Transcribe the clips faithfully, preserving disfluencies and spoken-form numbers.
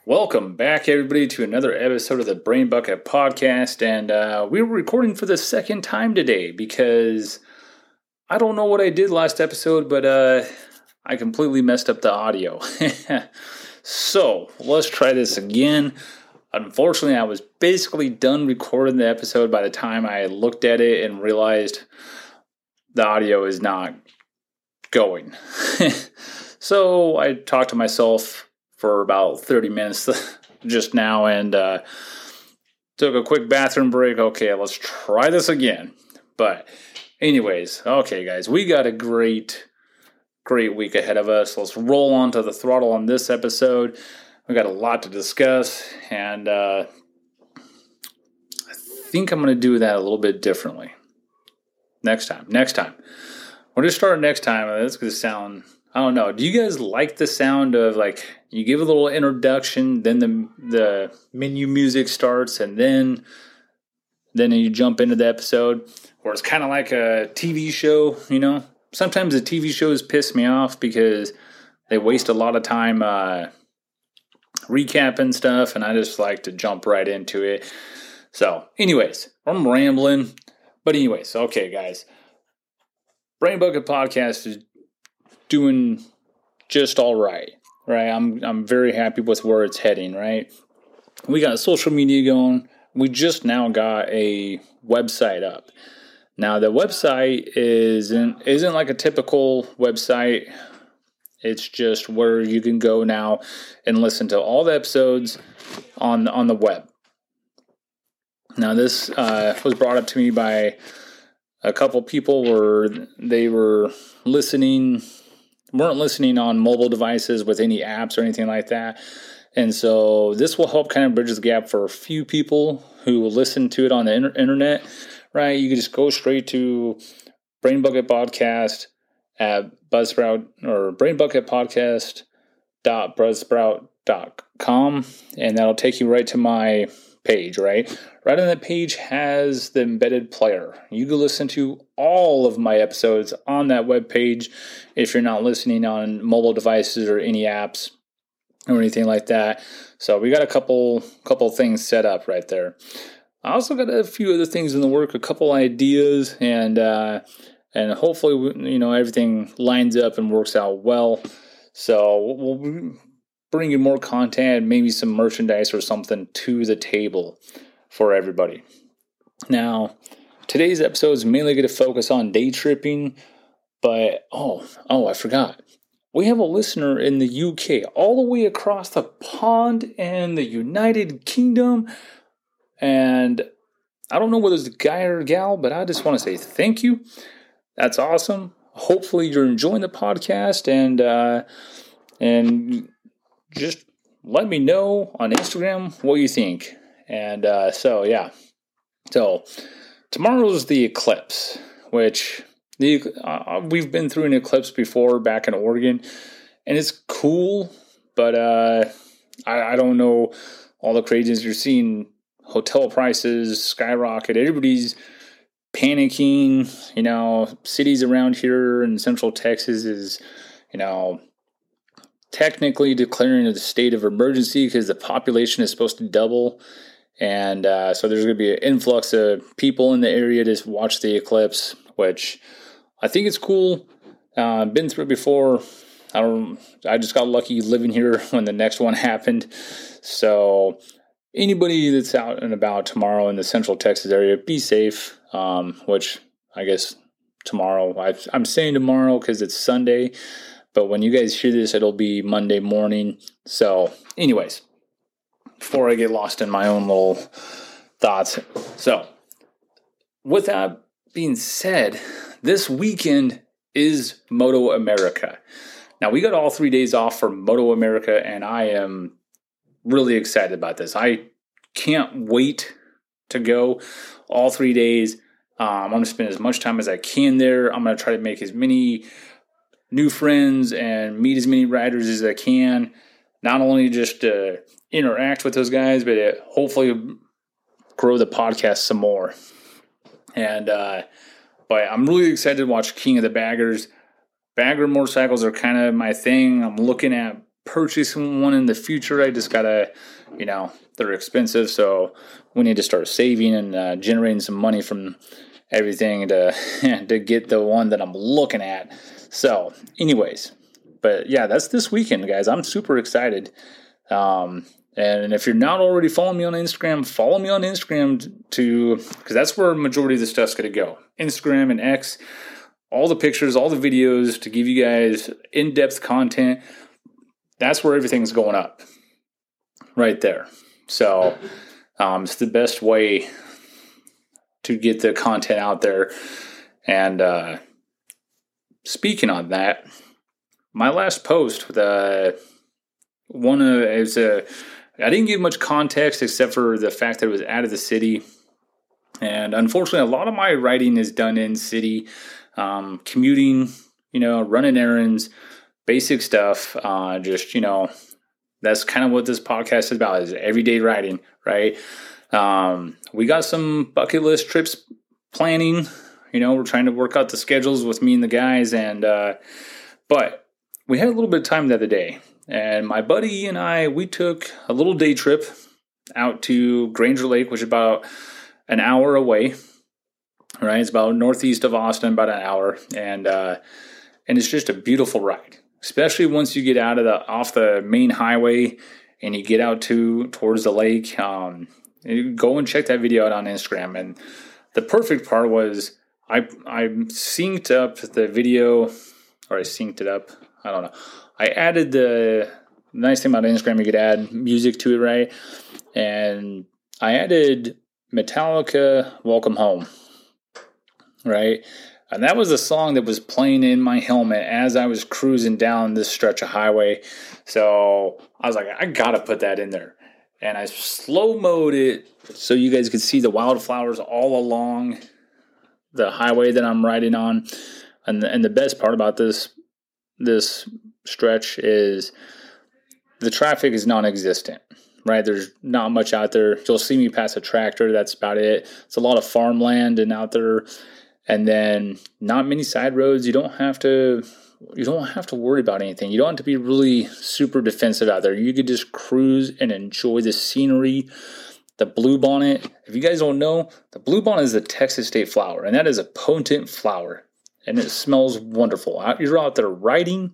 Welcome back, everybody, to another episode of the Brain Bucket Podcast. And uh, we were recording for the second time today because I don't know what I did last episode, but uh, I completely messed up the audio. So let's try this again. Unfortunately, I was basically done recording the episode by the time I looked at it and realized the audio is not going. So I talked to myself for about thirty minutes just now and uh, took a quick bathroom break. Okay, let's try this again. But anyways, okay, guys, we got a great, great week ahead of us. Let's roll onto the throttle on this episode. We got a lot to discuss, and uh, I think I'm going to do that a little bit differently. Next time, next time. We're going to start next time. That's going to sound... I don't know. Do you guys like the sound of, like, you give a little introduction, then the the menu music starts, and then then you jump into the episode? Or it's kind of like a T V show, you know? Sometimes the T V shows piss me off because they waste a lot of time uh, recapping stuff, and I just like to jump right into it. So, anyways, I'm rambling. But anyways, okay, guys. Brain Bucket Podcast is doing just all right, right? I'm I'm very happy with where it's heading, right? We got social media going. We just now got a website up. Now the website isn't isn't like a typical website. It's just where you can go now and listen to all the episodes on on the web. Now this uh, was brought up to me by a couple people where they were listening. weren't listening on mobile devices with any apps or anything like that. And so this will help kind of bridge the gap for a few people who listen to it on the inter- internet, right? You can just go straight to Brain Bucket Podcast at Buzzsprout or Brain Bucket Podcast dot buzzsprout dot com, and that'll take you right to my page, right? Right on that page has the embedded player. You can listen to all of my episodes on that web page if you're not listening on mobile devices or any apps or anything like that. So we got a couple couple things set up right there. I also got a few other things in the work, a couple ideas, and uh, and hopefully you know everything lines up and works out well. So we'll be bringing more content, maybe some merchandise or something to the table for everybody. Now, today's episode is mainly going to focus on day tripping, but oh, oh, I forgot. We have a listener in the U K, all the way across the pond in the United Kingdom, and I don't know whether it's a guy or a gal, but I just want to say thank you. That's awesome. Hopefully you're enjoying the podcast, and uh, and just let me know on Instagram what you think. And uh, so, yeah. So, tomorrow's the eclipse, which the uh, we've been through an eclipse before back in Oregon, and it's cool, but uh, I, I don't know all the craziness. You're seeing hotel prices skyrocket. Everybody's panicking. You know, cities around here in Central Texas is, you know, technically declaring a state of emergency because the population is supposed to double. And uh, so there's going to be an influx of people in the area to watch the eclipse, which I think it's cool. Uh, I've been through it before. I don't. I just got lucky living here when the next one happened. So anybody that's out and about tomorrow in the Central Texas area, be safe. Um, which I guess tomorrow, I, I'm saying tomorrow because it's Sunday. But when you guys hear this, it'll be Monday morning. So anyways, before I get lost in my own little thoughts. So with that being said, this weekend is Moto America. Now, we got all three days off for Moto America, and I am really excited about this. I can't wait to go all three days. Um, I'm going to spend as much time as I can there. I'm going to try to make as many new friends and meet as many riders as I can. Not only just to interact with those guys, but it hopefully grow the podcast some more. And uh, but I'm really excited to watch King of the Baggers. Bagger motorcycles are kind of my thing. I'm looking at purchasing one in the future. I just gotta, you know, they're expensive, so we need to start saving and uh, generating some money from everything to to get the one that I'm looking at. So, anyways, but yeah, that's this weekend, guys. I'm super excited. Um, and if you're not already following me on Instagram, follow me on Instagram to, because that's where the majority of the stuff's going to go. Instagram and X, all the pictures, all the videos to give you guys in-depth content. That's where everything's going up right there. So um, it's the best way to get the content out there. And uh, speaking on that, my last post with a one of it was a I didn't give much context except for the fact that it was out of the city. And unfortunately, a lot of my writing is done in city, um, commuting, you know, running errands, basic stuff. Uh, just, you know, that's kind of what this podcast is about, is everyday writing, right? Um, we got some bucket list trips planning. You know, we're trying to work out the schedules with me and the guys. And, uh, but we had a little bit of time the other day. And my buddy and I, we took a little day trip out to Granger Lake, which is about an hour away, right? It's about northeast of Austin, about an hour. And uh, and it's just a beautiful ride, especially once you get out of the off the main highway and you get out to towards the lake. Um, you go and check that video out on Instagram. And the perfect part was I I synced up the video, or I synced it up. I don't know. I added the nice thing about Instagram, you could add music to it, right? And I added Metallica Welcome Home, right? And that was a song that was playing in my helmet as I was cruising down this stretch of highway. So I was like, I gotta put that in there. And I slow-moed it so you guys could see the wildflowers all along the highway that I'm riding on. And the, and the best part about this this stretch is the traffic is non-existent, right? There's not much out there. You'll see me pass a tractor. That's about it. It's a lot of farmland and out there, and then not many side roads. You don't have to you don't have to worry about anything. You don't have to be really super defensive out there. You could just cruise and enjoy the scenery. The bluebonnet, if you guys don't know, the bluebonnet is a Texas state flower, and that is a potent flower, and it smells wonderful. You're out there riding,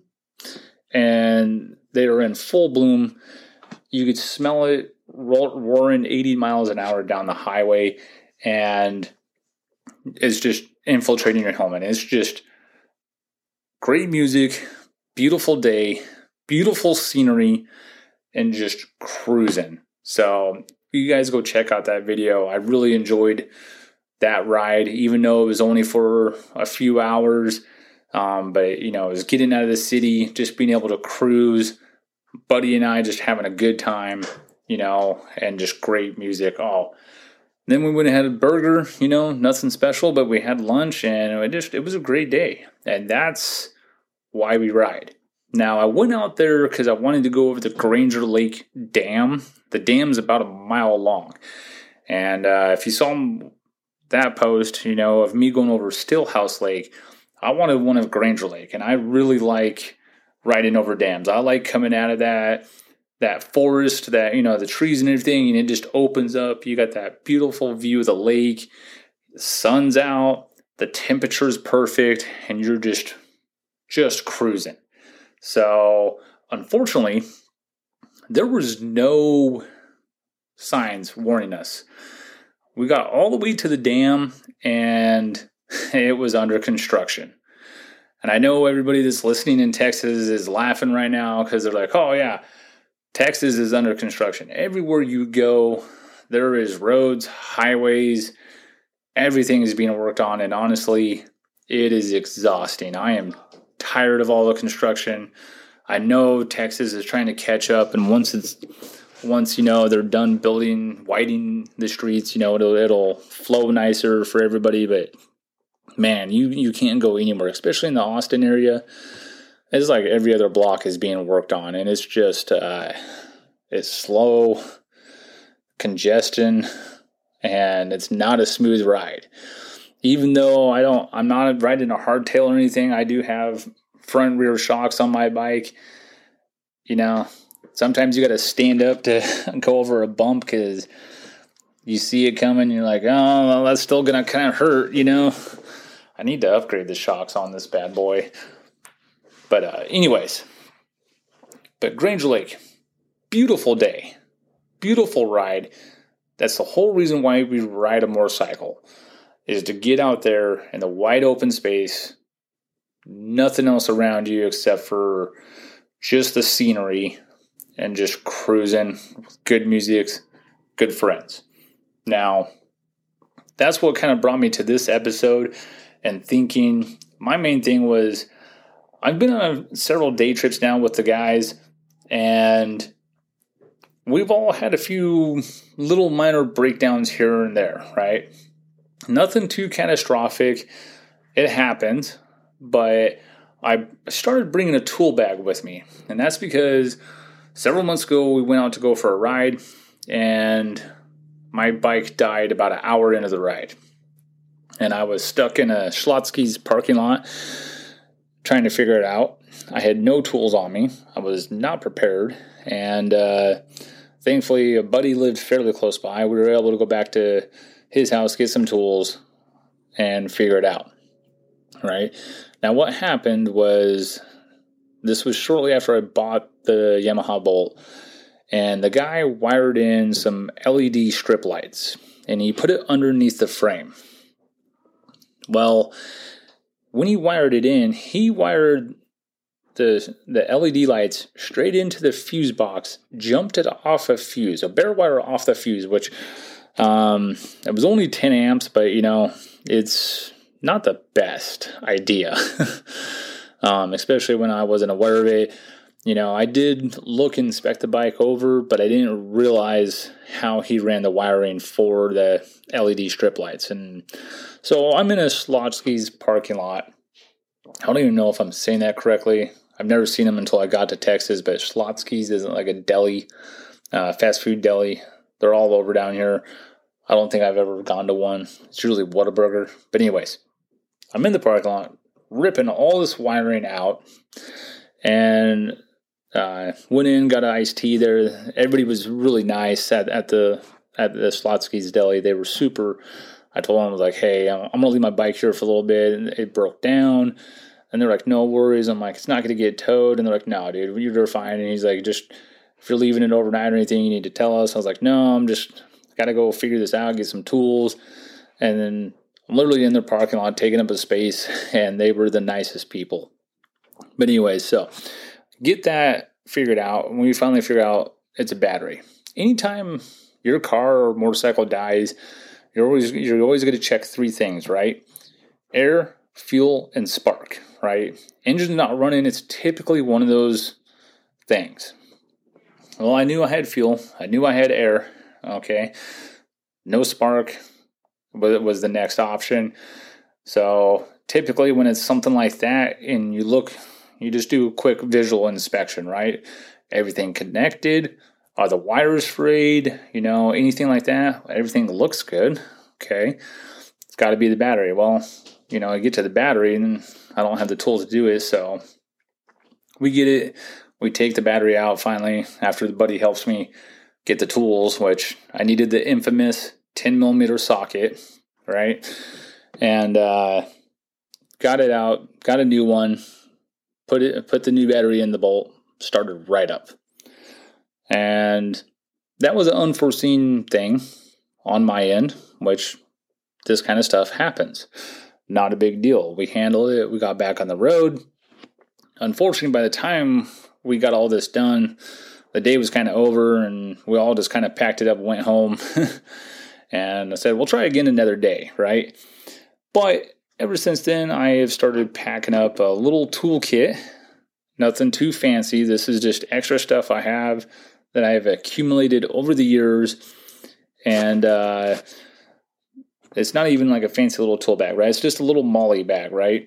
and they are in full bloom. You could smell it roaring eighty miles an hour down the highway, and it's just infiltrating your helmet. It's just great music, beautiful day, beautiful scenery, and just cruising. So you guys go check out that video. I really enjoyed that ride, even though it was only for a few hours. Um, but, you know, it was getting out of the city, just being able to cruise, Buddy and I just having a good time, you know, and just great music. Oh, then we went and had a burger, you know, nothing special, but we had lunch, and it just, it was a great day. And that's why we ride. Now, I went out there because I wanted to go over the Granger Lake Dam. The dam's about a mile long. And uh, if you saw that post, you know, of me going over Stillhouse Lake, I wanted one of Granger Lake. And I really like riding over dams. I like coming out of that that forest, that, you know, the trees and everything, and it just opens up. You got that beautiful view of the lake. The sun's out. The temperature's perfect. And you're just, just cruising. So, unfortunately, there was no signs warning us. We got all the way to the dam, and it was under construction. And I know everybody that's listening in Texas is laughing right now because they're like, oh, yeah, Texas is under construction. Everywhere you go, there is roads, highways, everything is being worked on. And honestly, it is exhausting. I am tired of all the construction. I know Texas is trying to catch up, and once it's once you know they're done building, widening the streets, you know it'll it'll flow nicer for everybody. But man, you you can't go anywhere, especially in the Austin area. It's like every other block is being worked on, and it's just uh, it's slow, congestion, and it's not a smooth ride. Even though I don't, I'm not riding a hardtail or anything, I do have front rear shocks on my bike. you know, sometimes you got to stand up to go over a bump because you see it coming. And you're like, oh, well, that's still going to kind of hurt, you know. I need to upgrade the shocks on this bad boy. But uh, anyways, but Granger Lake, beautiful day, beautiful ride. That's the whole reason why we ride a motorcycle, is to get out there in the wide open space, nothing else around you except for just the scenery and just cruising, good music, good friends. Now, that's what kind of brought me to this episode and thinking. My main thing was I've been on several day trips now with the guys, and we've all had a few little minor breakdowns here and there, right? Nothing too catastrophic. It happened, but I started bringing a tool bag with me. And that's because several months ago, we went out to go for a ride, and my bike died about an hour into the ride. And I was stuck in a Schlotzsky's parking lot trying to figure it out. I had no tools on me. I was not prepared. And uh, thankfully, a buddy lived fairly close by. We were able to go back to his house, get some tools, and figure it out. Right? Now, what happened was, this was shortly after I bought the Yamaha Bolt, and the guy wired in some L E D strip lights, and he put it underneath the frame. Well, when he wired it in, he wired the the L E D lights straight into the fuse box, jumped it off a fuse, a bare wire off the fuse, which um, it was only ten amps, but you know, it's not the best idea, um, especially when I wasn't aware of it. You know, I did look and inspect the bike over, but I didn't realize how he ran the wiring for the L E D strip lights. And so I'm in a Schlotzsky's parking lot. I don't even know if I'm saying that correctly. I've never seen them until I got to Texas, but Schlotzsky's isn't like a deli, uh, fast food deli. They're all over down here. I don't think I've ever gone to one. It's usually Whataburger. But anyways, I'm in the parking lot, ripping all this wiring out, and uh, went in, got an iced tea there. Everybody was really nice at, at the at the Schlotzsky's deli. They were super. I told them, I was like, hey, I'm, I'm going to leave my bike here for a little bit. And it broke down. And they're like, no worries. I'm like, it's not going to get towed. And they're like, no, dude, you're fine. And he's like, just, if you're leaving it overnight or anything, you need to tell us. I was like, no, I'm just, got to go figure this out, get some tools. And then I'm literally in their parking lot, taking up a space. And they were the nicest people. But anyways, so get that figured out. When we finally figure out it's a battery. Anytime your car or motorcycle dies, You're always you're always going to check three things, right? Air, fuel, and spark, right? Engine's not running. It's typically one of those things. Well, I knew I had fuel. I knew I had air. Okay. No spark was the next option. So typically when it's something like that and you look, you just do a quick visual inspection, right? Everything connected. Are the wires frayed? You know, anything like that? Everything looks good. Okay. It's got to be the battery. Well, you know, I get to the battery and I don't have the tools to do it. So we get it. We take the battery out finally after the buddy helps me get the tools, which I needed the infamous ten millimeter socket, right? And uh, got it out, got a new one, put it, put the new battery in the Bolt, started right up. And that was an unforeseen thing on my end, which this kind of stuff happens. Not a big deal. We handled it. We got back on the road. Unfortunately, by the time we got all this done, the day was kind of over and we all just kind of packed it up and went home. And I said, we'll try again another day, right? But ever since then, I have started packing up a little toolkit. Nothing too fancy. This is just extra stuff I have that I have accumulated over the years. And uh, it's not even like a fancy little tool bag, right? It's just a little molly bag, right?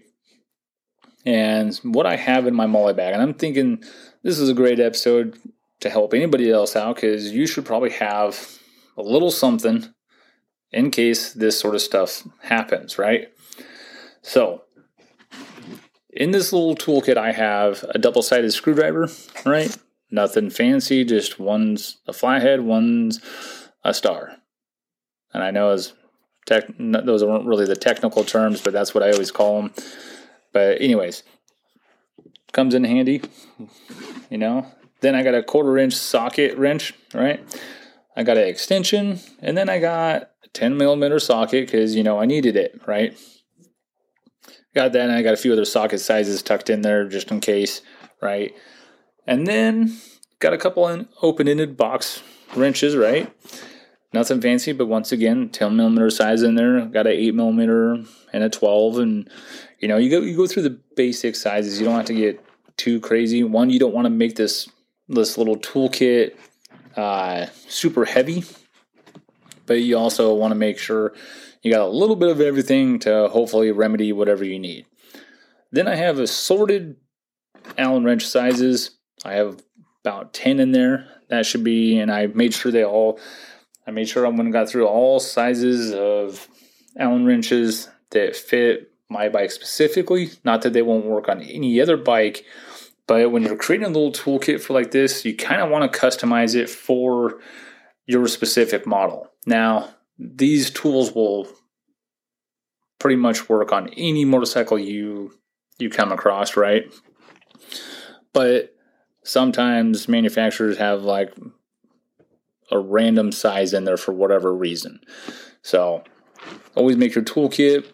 And what I have in my molly bag, and I'm thinking this is a great episode to help anybody else out, because you should probably have a little something in case this sort of stuff happens, right? So in this little toolkit, I have a double-sided screwdriver, right? Nothing fancy, just one's a flathead, one's a star. And I know as tech, those aren't really the technical terms, but that's what I always call them. But anyways, comes in handy, you know. Then I got a quarter inch socket wrench, right? I got an extension, and then I got a ten millimeter socket because, you know, I needed it, right? Got that, and I got a few other socket sizes tucked in there just in case, right? And then got a couple of open-ended box wrenches, right? Nothing fancy, but once again, ten millimeter size in there. Got an eight millimeter and a twelve, and you know, you go you go through the basic sizes. You don't have to get too crazy. One, you don't want to make this this little toolkit uh, super heavy, but you also want to make sure you got a little bit of everything to hopefully remedy whatever you need. Then I have assorted Allen wrench sizes. I have about ten in there. That should be, and I made sure they all. I made sure I went and got through all sizes of Allen wrenches that fit my bike specifically. Not that they won't work on any other bike, but when you're creating a little toolkit for like this, you kind of want to customize it for your specific model. Now, these tools will pretty much work on any motorcycle you you come across, right? But sometimes manufacturers have like a random size in there for whatever reason. So always make your toolkit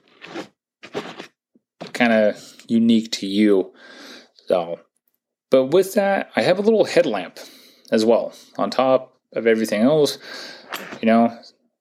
kind of unique to you. So, but with that, I have a little headlamp as well on top of everything else. You know,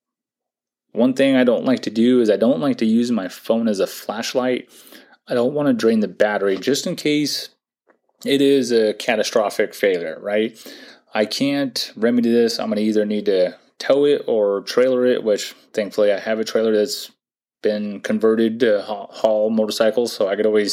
one thing I don't like to do is I don't like to use my phone as a flashlight. I don't want to drain the battery just in case it is a catastrophic failure, right? I can't remedy this. I'm going to either need to tow it or trailer it, which thankfully I have a trailer that's been converted to haul motorcycles, so I could always,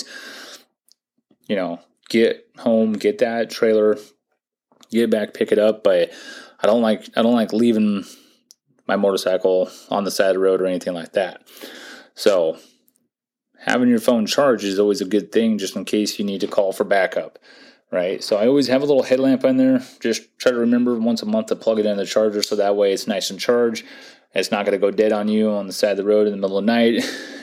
you know, get home, get that trailer, get back, pick it up. But I don't like I don't like leaving my motorcycle on the side of the road or anything like that. So having your phone charged is always a good thing, just in case you need to call for backup. Right, so I always have a little headlamp in there. Just try to remember once a month to plug it in the charger, so that way it's nice and charged. It's not going to go dead on you on the side of the road in the middle of the night.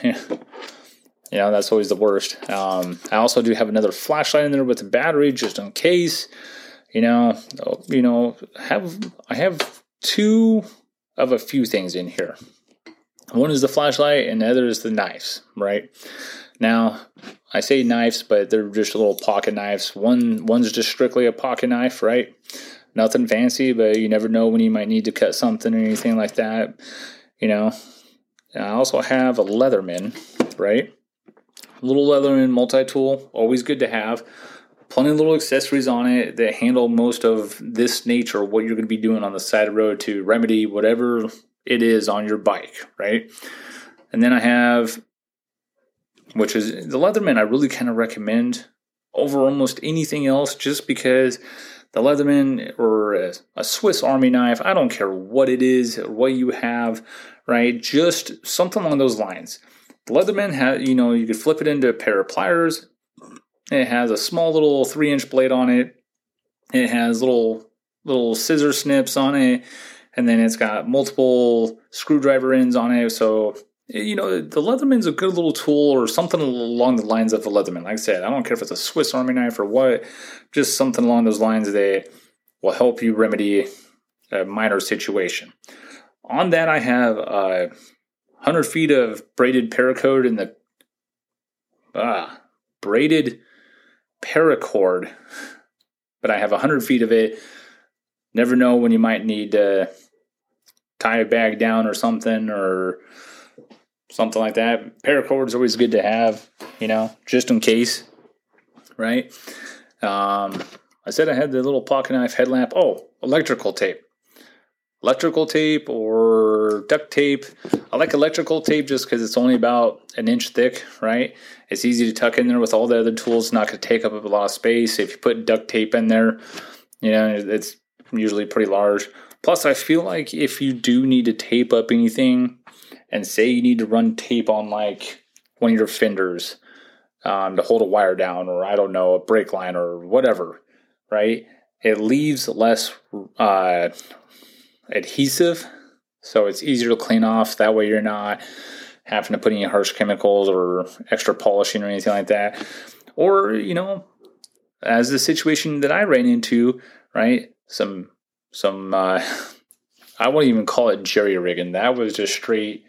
You know, that's always the worst. Um, I also do have another flashlight in there with a battery, just in case. You know, you know, have I have two of a few things in here. One is the flashlight, and the other is the knives. Right now, I say knives, but they're just little pocket knives. One one's just strictly a pocket knife, right? Nothing fancy, but you never know when you might need to cut something or anything like that, you know. And I also have a Leatherman, right? A little Leatherman multi-tool, always good to have. Plenty of little accessories on it that handle most of this nature, what you're going to be doing on the side of the road to remedy whatever it is on your bike, right? And then I have, which is the Leatherman I really kind of recommend over almost anything else, just because the Leatherman or a, a Swiss Army knife, I don't care what it is, or what you have, right? Just something along those lines. The Leatherman, has, you know, you could flip it into a pair of pliers. It has a small little three-inch blade on it. It has little little scissor snips on it, and then it's got multiple screwdriver ends on it. So, you know, the Leatherman's a good little tool, or something along the lines of the Leatherman. Like I said, I don't care if it's a Swiss Army knife or what, just something along those lines that will help you remedy a minor situation. On that, I have uh, one hundred feet of braided paracord in the ah, braided paracord, but I have one hundred feet of it. Never know when you might need to tie a bag down or something, or something like that. Paracord is always good to have, you know, just in case, right? Um, I said I had the little pocket knife headlamp. Oh, electrical tape. Electrical tape or duct tape. I like electrical tape just because it's only about an inch thick, right? It's easy to tuck in there with all the other tools. It's not going to take up a lot of space. If you put duct tape in there, you know, it's usually pretty large. Plus, I feel like if you do need to tape up anything, and say you need to run tape on like one of your fenders um, to hold a wire down, or I don't know, a brake line or whatever, right? it leaves less uh, adhesive, so it's easier to clean off. That way you're not having to put any harsh chemicals or extra polishing or anything like that. Or, you know, as the situation that I ran into, right, some, some uh, I wouldn't even call it jerry-rigging. That was just straight,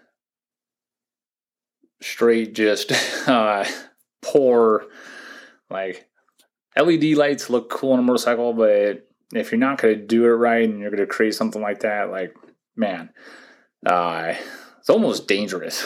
straight just uh, poor, like, L E D lights look cool on a motorcycle, but if you're not going to do it right and you're going to create something like that, like, man, uh, it's almost dangerous.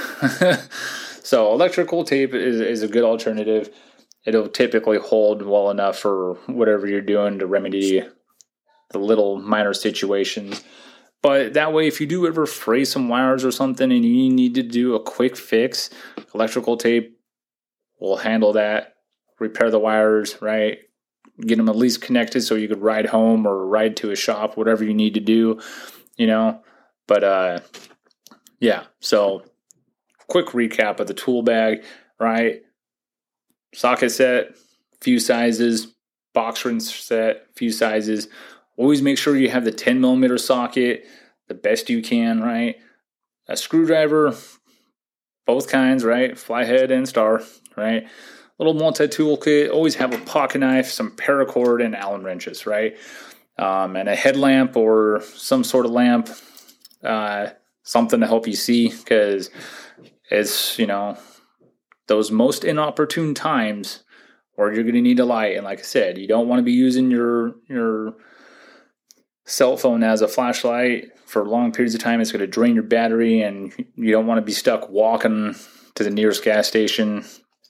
So electrical tape is, is a good alternative. It'll typically hold well enough for whatever you're doing to remedy the little minor situations. But that way, if you do ever fray some wires or something and you need to do a quick fix, electrical tape will handle that. Repair the wires, right? Get them at least connected so you could ride home or ride to a shop, whatever you need to do, you know. But, uh, yeah, so quick recap of the tool bag, right? Socket set, few sizes, box wrench set, few sizes. Always make sure you have the ten millimeter socket, the best you can, right? A screwdriver, both kinds, right? Flathead and star, right? Little multi-tool kit. Always have a pocket knife, some paracord, and Allen wrenches, right? Um, and a headlamp or some sort of lamp, uh, something to help you see, because it's, you know, those most inopportune times where you're going to need a light. And like I said, you don't want to be using your your cell phone as a flashlight for long periods of time. It's going to drain your battery, and you don't want to be stuck walking to the nearest gas station.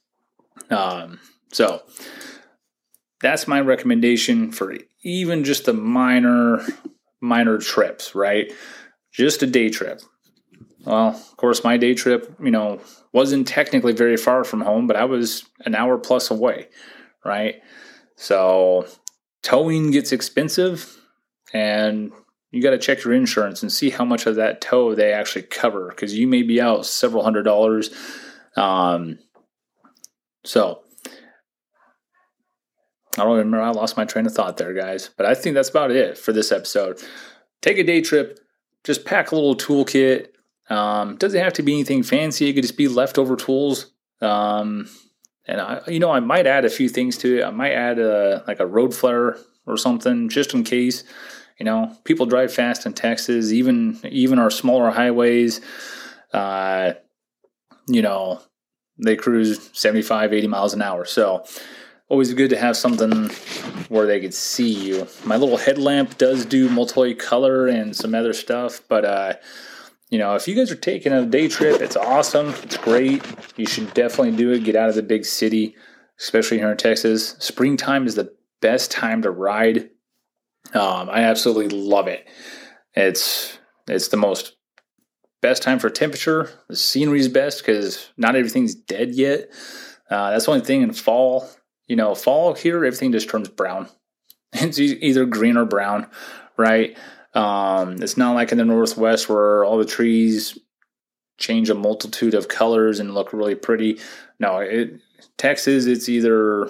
Um, so that's my recommendation for even just the minor, minor trips, right? Just a day trip. Well, of course, my day trip, you know, wasn't technically very far from home, but I was an hour plus away, right? So towing gets expensive, and you got to check your insurance and see how much of that tow they actually cover, because you may be out several hundred dollars. Um, so I don't remember. I lost my train of thought there, guys. But I think that's about it for this episode. Take a day trip. Just pack a little toolkit. Um, doesn't have to be anything fancy. It could just be leftover tools. Um, and I, you know, I might add a few things to it. I might add a like a road flare or something, just in case. You know, people drive fast in Texas. Even even our smaller highways. Uh, you know, they cruise seventy-five, eighty miles an hour. So always good to have something where they could see you. My little headlamp does do multicolor and some other stuff, but uh, you know, if you guys are taking a day trip, it's awesome. It's great. You should definitely do it. Get out of the big city, especially here in Texas. Springtime is the best time to ride. Um, I absolutely love it. It's it's the most best time for temperature. The scenery is best because not everything's dead yet. Uh, that's the only thing in fall. You know, fall here, everything just turns brown. It's either green or brown, right? Um, it's not like in the Northwest where all the trees change a multitude of colors and look really pretty. No, it, Texas, it's either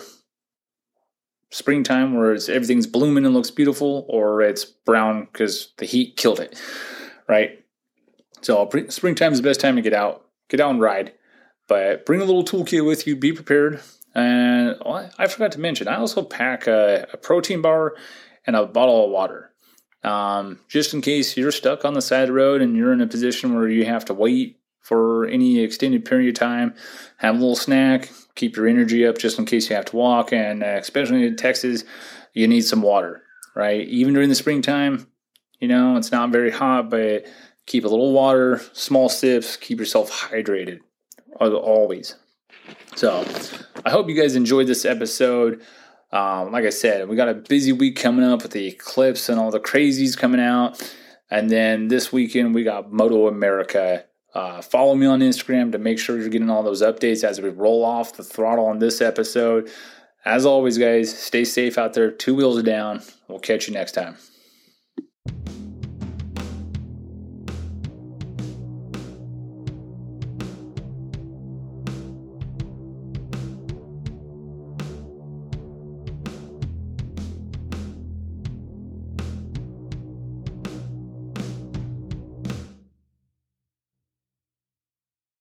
springtime where it's everything's blooming and looks beautiful, or it's brown because the heat killed it, right? So springtime is the best time to get out, get out and ride. But bring a little toolkit with you. Be prepared. And oh, I forgot to mention, I also pack a, a protein bar and a bottle of water. Um, just in case you're stuck on the side of the road and you're in a position where you have to wait for any extended period of time, have a little snack, keep your energy up just in case you have to walk. And uh, especially in Texas, you need some water, right? Even during the springtime, you know, it's not very hot, but keep a little water, small sips, keep yourself hydrated, always. So I hope you guys enjoyed this episode. Um, like I said, we got a busy week coming up with the eclipse and all the crazies coming out. And then this weekend, we got Moto America. Uh, follow me on Instagram to make sure you're getting all those updates as we roll off the throttle on this episode. As always, guys, stay safe out there. Two wheels down. We'll catch you next time.